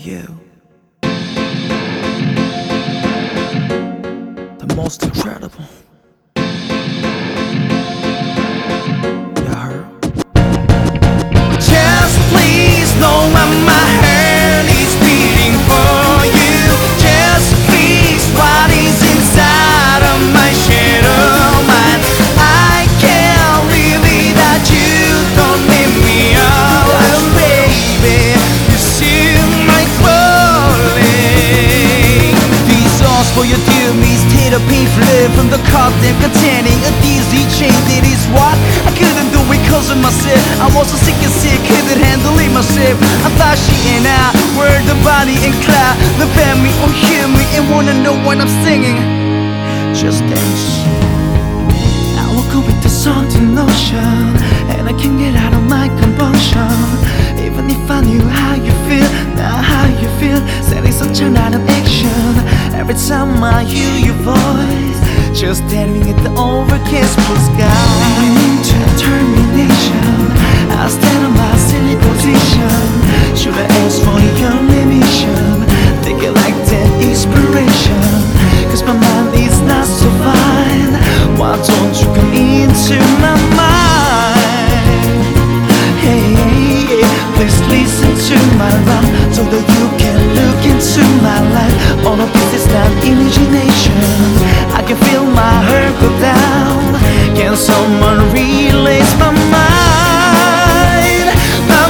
you. The most incredible. You heard? Just please know when my heart is beating for you. Just please, what is inside of my shadow mind? I can't live without you. Don't leave me alone, baby. You see my falling. These songs for you do me instead of painful love from the content containing a dizzy chain. That is what I couldn't do because of myself. I was so sick and sick, couldn't handle it myself. I thought she and I were the Bonnie and Clyde. Look at me or hear me and wanna know what I'm singing. Just dance. I woke up with the song to notion, and I can't get out of my compulsion. Even if I knew how you feel, now how you feel, setting such an out of action. Every time I hear your voice, just staring at the overcast blue sky, leaning into determination, I stand on my silly position. Should I ask for your mission? Thinking like that inspiration, cause my mind is not so fine. Why don't you come into my mind? Hey, please listen to my rhyme, so that you can look into my life. All of this is not imagination. I can feel my heart go down. Can someone release my mind? My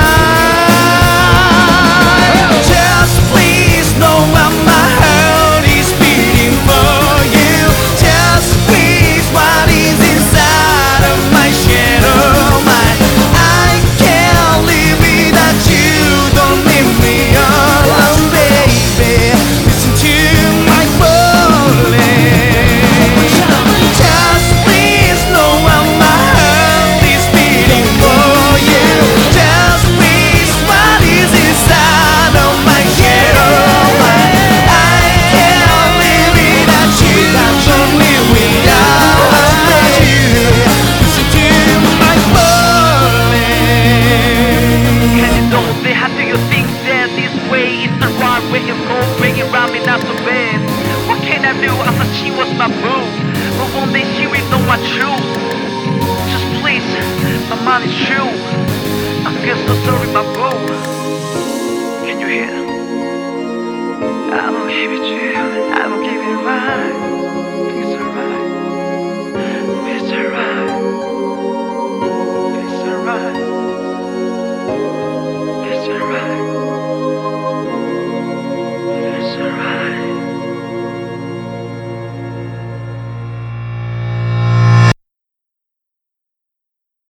mind. Just please know when my heart is beating for you. Just please, what is inside of my shadow mind? I can't live without you. Don't leave me alone, baby. Listen to my falling. Just please know when my heart is beating for you. Just please, what is inside of my shadow mind? I can't live without you. Don't live without you. Listen to my falling. Can you don't say, how do you think that this way is the right way you go, bringing round me not so bad? What can I do? I thought she was my boo, but one day she will know I choose. Just please, my mind is true. I feel so sorry, my boo. Can you hear? I will give it to you, I will give it right.